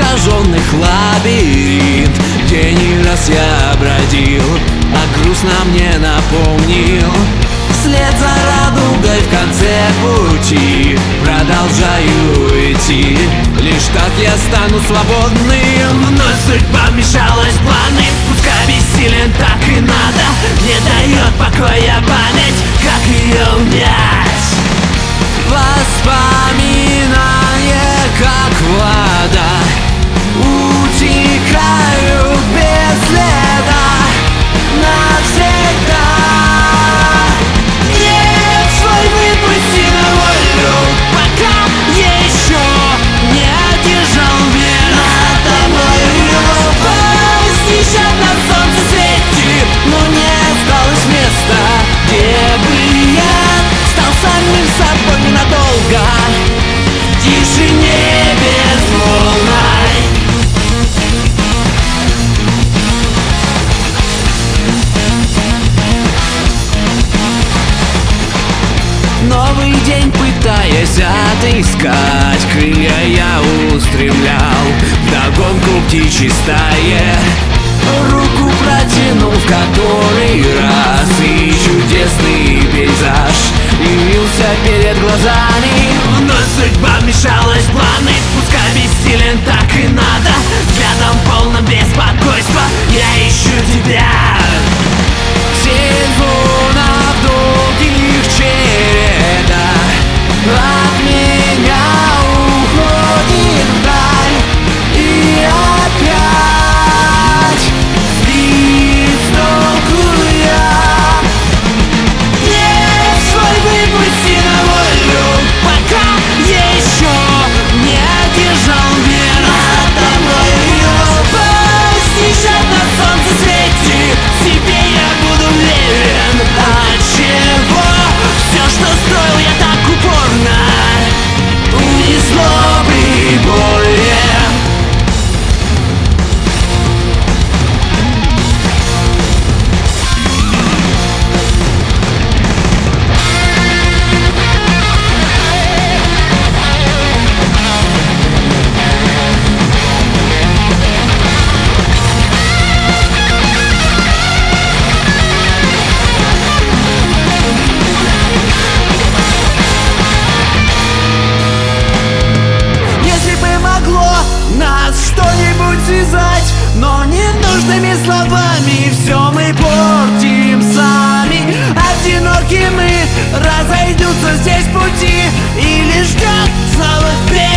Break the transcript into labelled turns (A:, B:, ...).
A: искаженных лабиринт, где не раз я бродил, а грустно мне напомнил. Вслед за радугой в конце пути продолжаю идти. Лишь так я стану свободным. Вновь судьба вмешалась в планы, пускай бессилен, так и надо. Не дает покоя память, как ее унять. Воспоминания, как вода, утекают без следа навсегда. Нет, свой выпусти на волю, пока еще не одержал веру над тобою. Пусть над солнце светит, но не осталось места, где бы я стал самим собой ненадолго, в тишине безмолвной. Новый день пытаясь отыскать, крылья я устремлял вдогонку птичьей стае. Руку протянул в который раз, и чудесный пейзаж явился перед глазами. Вновь судьба вмешалась в планы, пускай бессилен, так и надо. Взглядом полным беспокойства я ищу тебя. Сезона в долгих чередах от меня уходит вдаль, и опять сбит с толку я. Нет, свой выпусти на волю, пока еще не одержал веру над тобою. Пусть несет на солнце светит, себе я буду верен. Отчего все, что строил я так упорно, унесло приболье. Но ненужными словами все мы портим сами. Одиноки мы, разойдутся здесь пути, или ждет снова вперед.